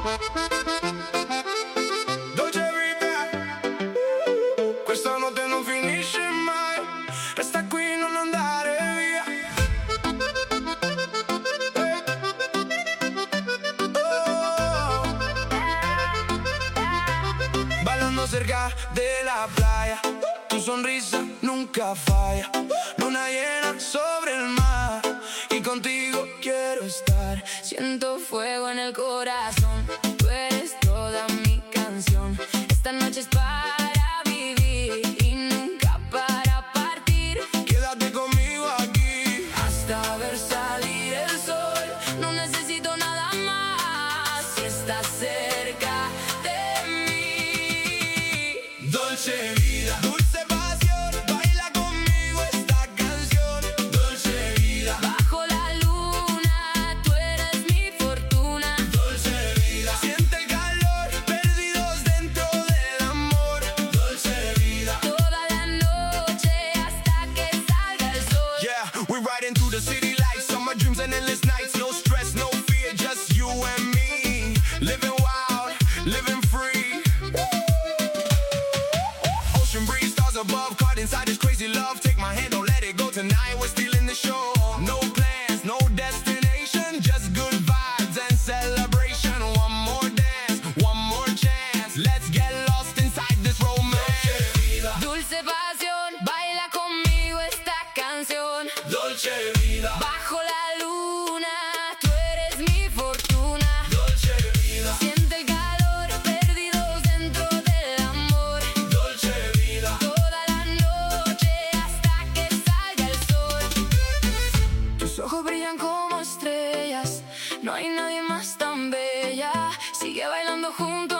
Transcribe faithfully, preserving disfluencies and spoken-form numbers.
Dolce vita, questa notte non finisce mai. Resta qui, non andare via. Oh. Bailando cerca de la playa, tu sonrisa nunca falla. Luna llena sobre el mar y contigo quiero estar. Siento fuego en el corazón, tú eres toda mi canción. Esta noche es para vivir y nunca para partir. Quédate conmigo aquí hasta ver salir el sol. No necesito nada más si estás cerca de mí. Dolce vida, dulce pasión, baila conmigo esta canción. Dolce vida, bajo la luna, tú eres mi fortuna. dolce vida, siente el calor, perdidos dentro del amor. Dolce vida, Toda la noche hasta que salga el sol. yeah, we're riding through the city lights, summer dreams and endless nights. No stress, no fear, just you and me. Living wild, living free. Ocean breeze, stars above, caught inside this crazy love. Take my hand, don't let it go tonight, we're stealing the show. No plans, no destination, just good vibes and celebration. One more dance, one more chance, let's get lost inside this romance. Dulce pasión, baila conmigo esta canción. Dolce vida, Bajo la luna, tú eres mi fortuna. dolce vida, Siente el calor, perdidos dentro del amor. dolce vida. Toda la noche hasta que salga el sol. Tus ojos brillan como estrellas, no hay nadie más tan bella. Sigue bailando juntos